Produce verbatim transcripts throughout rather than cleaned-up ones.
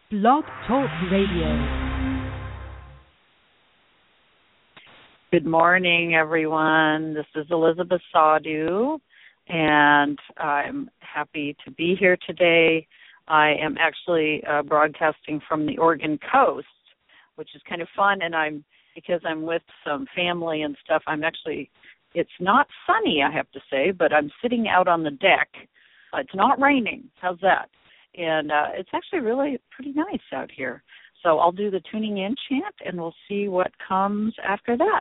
Blog Talk Radio. Good morning, everyone. This is Elizabeth Sadu, and I'm happy to be here today. I am actually uh, broadcasting from the Oregon coast, which is kind of fun, and I'm because I'm with some family and stuff. I'm actually, it's not sunny, I have to say, but I'm sitting out on the deck. Uh, it's not raining. How's that? And uh, it's actually really pretty nice out here. So I'll do the tuning in chant, and we'll see what comes after that.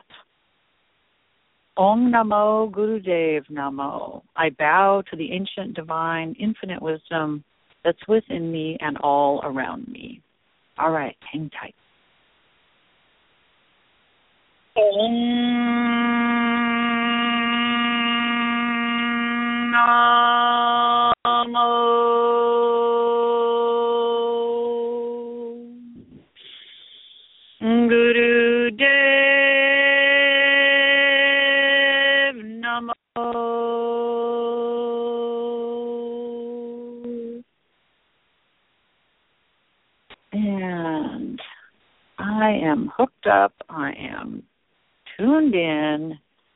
Om Namo Gurudev Namo. I bow to the ancient, divine, infinite wisdom that's within me and all around me. All right, hang tight. Om Namo Gurudev Namo. And I am hooked up. I am tuned in,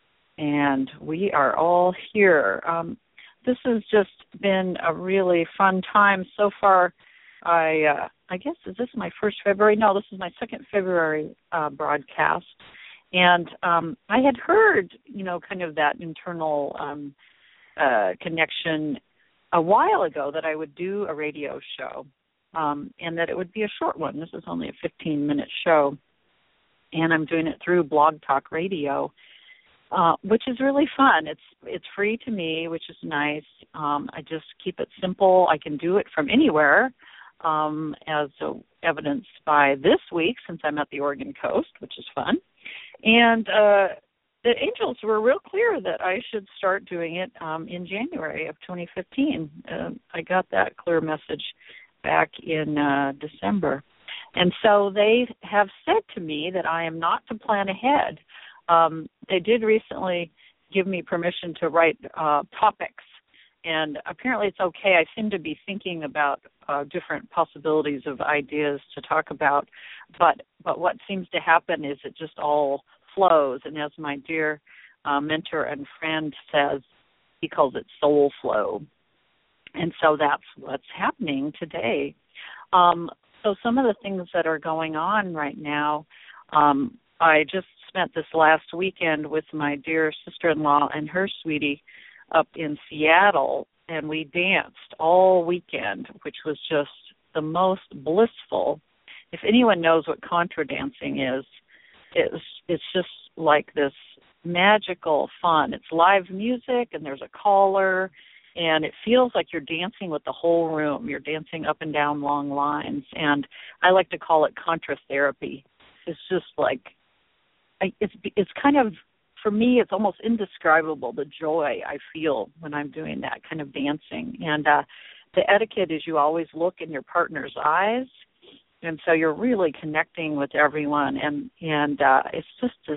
and we are all here. Um, this has just been a really fun time so far. I uh, I guess, is this my first February? No, this is my second February uh, broadcast. And um, I had heard, you know, kind of that internal um, uh, connection a while ago that I would do a radio show um, and that it would be a short one. This is only a fifteen-minute show. And I'm doing it through Blog Talk Radio, uh, which is really fun. It's it's free to me, which is nice. Um, I just keep it simple. I can do it from anywhere, um, as uh, evidenced by this week, since I'm at the Oregon coast, which is fun. And uh, the angels were real clear that I should start doing it um, in January of twenty fifteen. Uh, I got that clear message back in uh, December. And so they have said to me that I am not to plan ahead. Um, they did recently give me permission to write uh, topics, and apparently it's okay. I seem to be thinking about uh, different possibilities of ideas to talk about, but but what seems to happen is it just all flows. And as my dear uh, mentor and friend says, he calls it soul flow. And so that's what's happening today. Um, So some of the things that are going on right now, um, I just spent this last weekend with my dear sister-in-law and her sweetie up in Seattle, and we danced all weekend, which was just the most blissful. If anyone knows what contra dancing is, it's, it's just like this magical fun. It's live music, and there's a caller, and it feels like you're dancing with the whole room. You're dancing up and down long lines. And I like to call it contra therapy. It's just like, it's it's kind of, for me, it's almost indescribable, the joy I feel when I'm doing that kind of dancing. And uh, the etiquette is you always look in your partner's eyes. And so you're really connecting with everyone. And, and uh, it's just this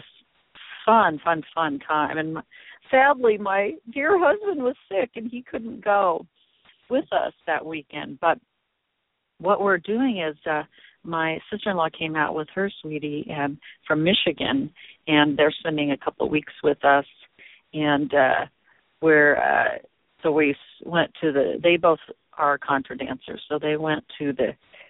fun, fun, fun time. And my, sadly, my dear husband was sick, and he couldn't go with us that weekend. But what we're doing is uh, my sister-in-law came out with her sweetie and from Michigan, and they're spending a couple of weeks with us. And uh, we're uh, so we went to the. They both are contra dancers, so they went to the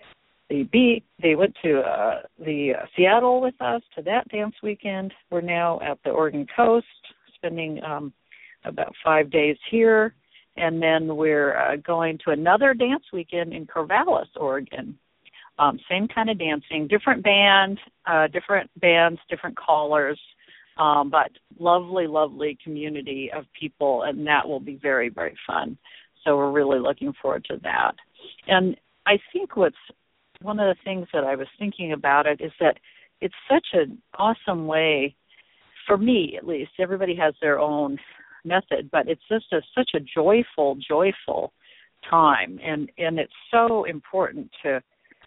the beach. They went to uh, the uh, Seattle with us to that dance weekend. We're now at the Oregon coast, spending um, about five days here, and then we're uh, going to another dance weekend in Corvallis, Oregon. Um, same kind of dancing, different band, uh, different bands, different callers, um, but lovely, lovely community of people, and that will be very, very fun. So we're really looking forward to that. And I think what's one of the things that I was thinking about it is that it's such an awesome way, for me at least. Everybody has their own method, but it's just a, such a joyful, joyful time, and, and it's so important to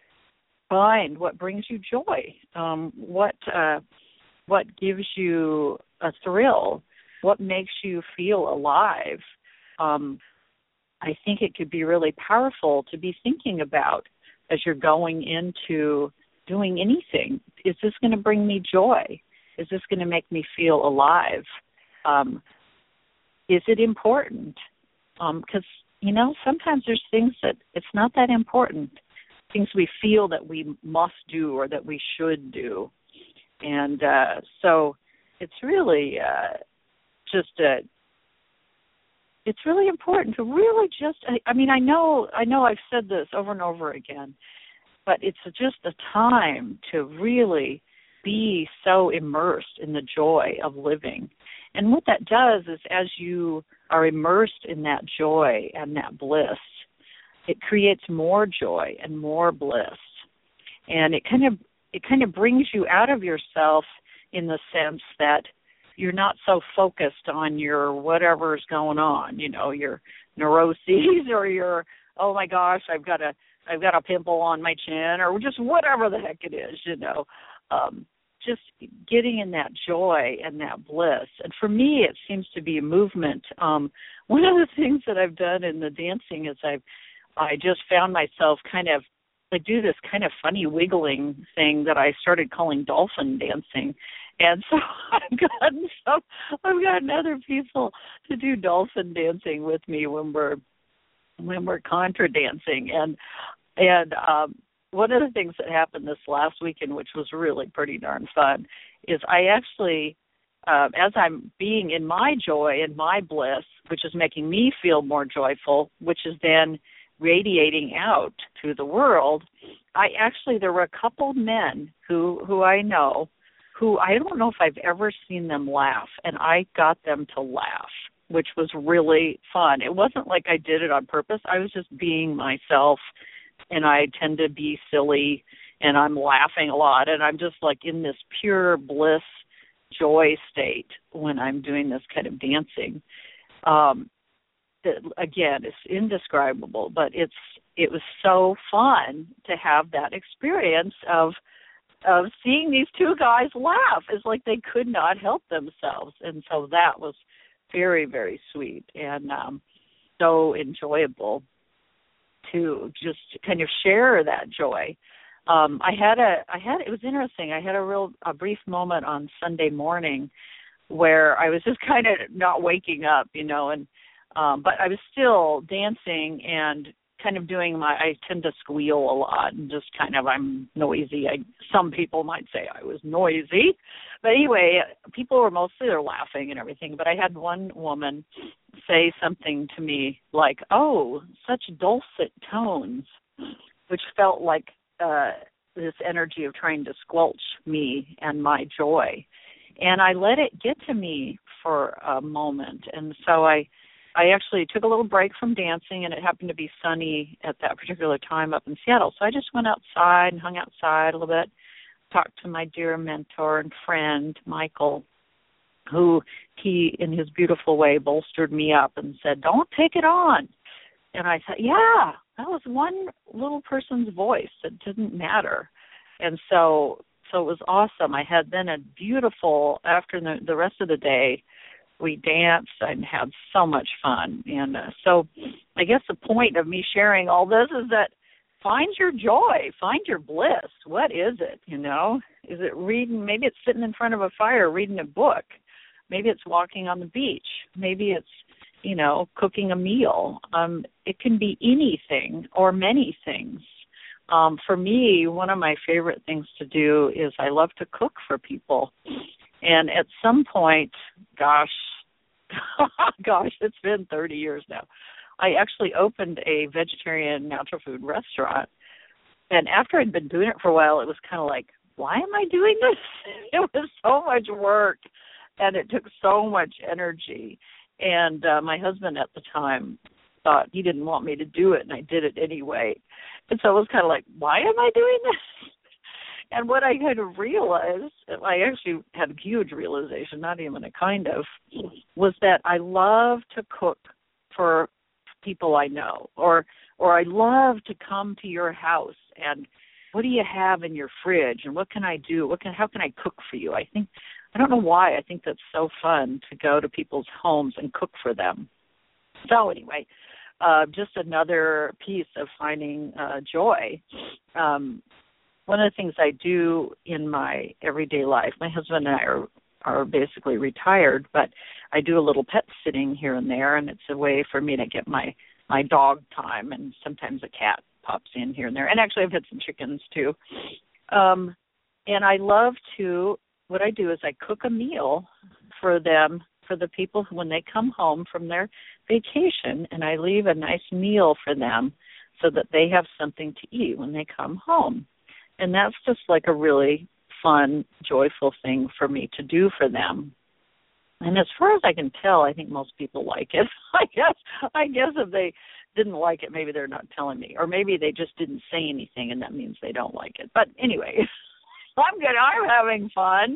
find what brings you joy, um, what uh, what gives you a thrill, what makes you feel alive. Um, I think it could be really powerful to be thinking about as you're going into doing anything. Is this going to bring me joy? Is this going to make me feel alive? Um, is it important? Because, um, you know, sometimes there's things that it's not that important, things we feel that we must do or that we should do. And uh, so it's really uh, just a, it's really important to really just, I, I mean, I know, I know I've said this over and over again, but it's just a time to really be so immersed in the joy of living. And what that does is as you are immersed in that joy and that bliss, it creates more joy and more bliss. And it kind of it kind of brings you out of yourself in the sense that you're not so focused on your whatever's going on, you know, your neuroses or your, oh my gosh, I've got a I've got a pimple on my chin or just whatever the heck it is, you know. Um, just getting in that joy and that bliss. And for me, it seems to be a movement. Um, one of the things that I've done in the dancing is I've I just found myself kind of, I do this kind of funny wiggling thing that I started calling dolphin dancing. And so I've gotten some, I've gotten other people to do dolphin dancing with me when we're when we're contra dancing. And and um, one of the things that happened this last weekend, which was really pretty darn fun, is I actually, uh, as I'm being in my joy and my bliss, which is making me feel more joyful, which is then radiating out to the world, I actually, there were a couple men who, who I know who I don't know if I've ever seen them laugh, and I got them to laugh, which was really fun. It wasn't like I did it on purpose. I was just being myself, and I tend to be silly, and I'm laughing a lot, and I'm just like in this pure bliss, joy state when I'm doing this kind of dancing. Um, Again, it's indescribable, but it's it was so fun to have that experience of of seeing these two guys laugh. It's like they could not help themselves, and so that was very, very sweet and um, so enjoyable to just kind of share that joy. Um, I had a I had it was interesting. I had a real a brief moment on Sunday morning where I was just kind of not waking up, you know, and Um, but I was still dancing and kind of doing my, I tend to squeal a lot and just kind of, I'm noisy. I, some people might say I was noisy. But anyway, people were mostly they're laughing and everything. But I had one woman say something to me like, oh, such dulcet tones, which felt like uh, this energy of trying to squelch me and my joy. And I let it get to me for a moment. And so I, I actually took a little break from dancing, and it happened to be sunny at that particular time up in Seattle. So I just went outside and hung outside a little bit, talked to my dear mentor and friend, Michael, who he, in his beautiful way, bolstered me up and said, don't take it on. And I said, yeah, that was one little person's voice. It didn't matter. And so so it was awesome. I had then a beautiful, after the, the rest of the day, we danced and had so much fun. And uh, so I guess the point of me sharing all this is that find your joy, find your bliss. What is it, you know? Is it reading? Maybe it's sitting in front of a fire reading a book. Maybe it's walking on the beach. Maybe it's, you know, cooking a meal. Um, it can be anything or many things. Um, for me, one of my favorite things to do is I love to cook for people. And at some point, gosh, gosh, it's been thirty years now, I actually opened a vegetarian natural food restaurant. And after I'd been doing it for a while, it was kind of like, why am I doing this? It was so much work, and it took so much energy. And uh, my husband at the time thought he didn't want me to do it, and I did it anyway. And so it was kind of like, why am I doing this? And what I kind of realized, I actually had a huge realization, not even a kind of, was that I love to cook for people I know, or or I love to come to your house and what do you have in your fridge and what can I do? What can how can I cook for you? I think I don't know why I think that's so fun to go to people's homes and cook for them. So anyway, uh, just another piece of finding uh, joy. Um, one of the things I do in my everyday life, my husband and I are, are basically retired, but I do a little pet sitting here and there, and it's a way for me to get my, my dog time, and sometimes a cat pops in here and there. And actually I've had some chickens too. Um, and I love to, what I do is I cook a meal for them, for the people who, when they come home from their vacation, and I leave a nice meal for them so that they have something to eat when they come home. And that's just like a really fun, joyful thing for me to do for them. And as far as I can tell, I think most people like it. I guess I guess if they didn't like it, maybe they're not telling me. Or maybe they just didn't say anything, and that means they don't like it. But anyway, I'm good. I'm having fun.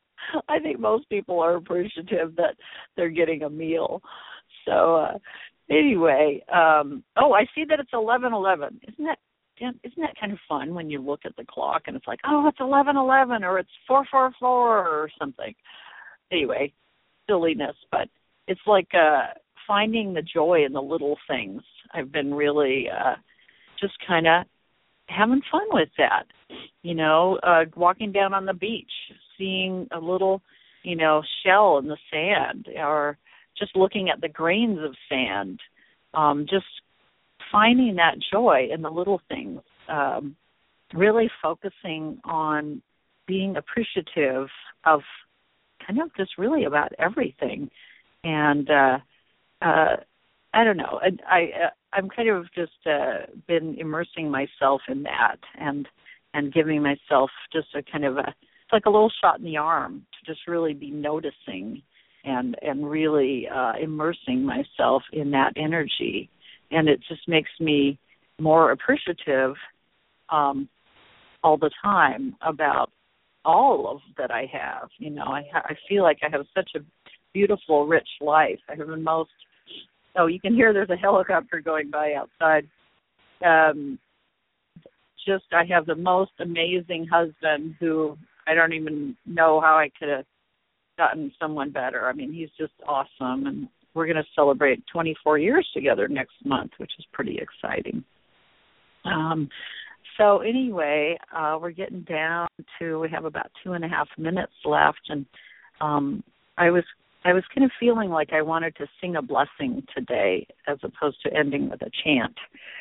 I think most people are appreciative that they're getting a meal. So uh, anyway, um, oh, I see that it's eleven eleven. Isn't that isn't that kind of fun when you look at the clock and it's like, oh, it's eleven eleven or it's four four four or something. Anyway, silliness, but it's like uh, finding the joy in the little things. I've been really uh, just kind of having fun with that. You know, uh, walking down on the beach, seeing a little, you know, shell in the sand, or just looking at the grains of sand, um, just finding that joy in the little things, um, really focusing on being appreciative of kind of just really about everything. And uh, uh, I don't know, I, I, I'm kind of just uh, been immersing myself in that and and giving myself just a kind of a, it's like a little shot in the arm to just really be noticing and and really uh, immersing myself in that energy. And it just makes me more appreciative um, all the time about all of that I have. You know, I, ha- I feel like I have such a beautiful, rich life. I have the most, oh, you can hear there's a helicopter going by outside. Um, just, I have the most amazing husband who I don't even know how I could have gotten someone better. I mean, he's just awesome, and we're going to celebrate twenty-four years together next month, which is pretty exciting. Um, so anyway, uh, we're getting down to, we have about two and a half minutes left, and um, I was I was kind of feeling like I wanted to sing a blessing today as opposed to ending with a chant.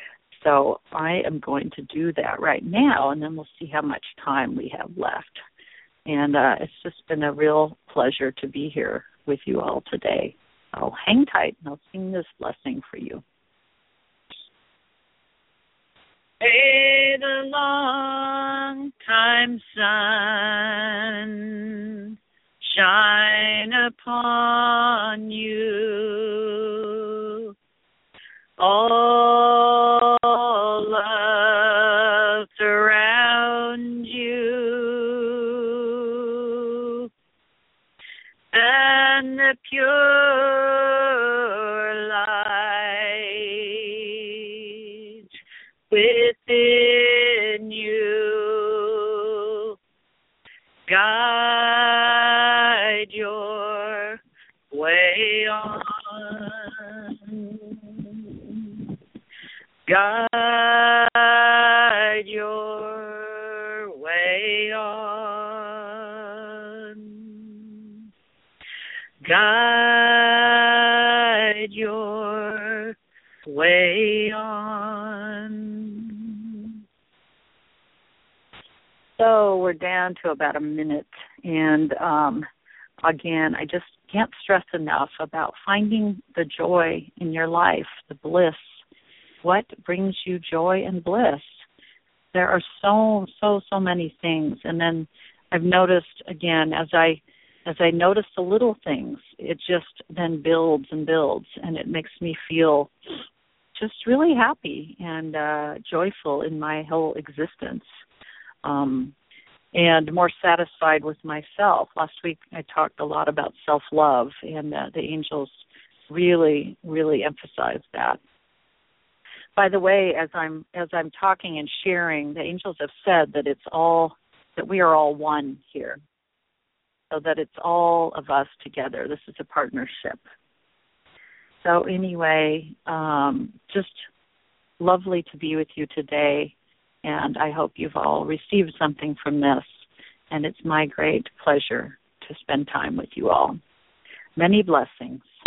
So I am going to do that right now, and then we'll see how much time we have left. And uh, it's just been a real pleasure to be here with you all today. So hang tight, and I'll sing this blessing for you. May the long time sun shine upon you. All love surround you, and the pure light within you guide your way on. Guide your way on. Guide your way on. So we're down to about a minute, and um, again, I just can't stress enough about finding the joy in your life, the bliss. What brings you joy and bliss? There are so, so, so many things. And then I've noticed, again, as I as I notice the little things, it just then builds and builds, and it makes me feel just really happy and uh, joyful in my whole existence, um, and more satisfied with myself. Last week I talked a lot about self-love, and uh, the angels really, really emphasized that. By the way, as I'm as I'm talking and sharing, the angels have said that it's all that we are all one here, so that it's all of us together. This is a partnership. So anyway, um, just lovely to be with you today, and I hope you've all received something from this, and it's my great pleasure to spend time with you all. Many blessings.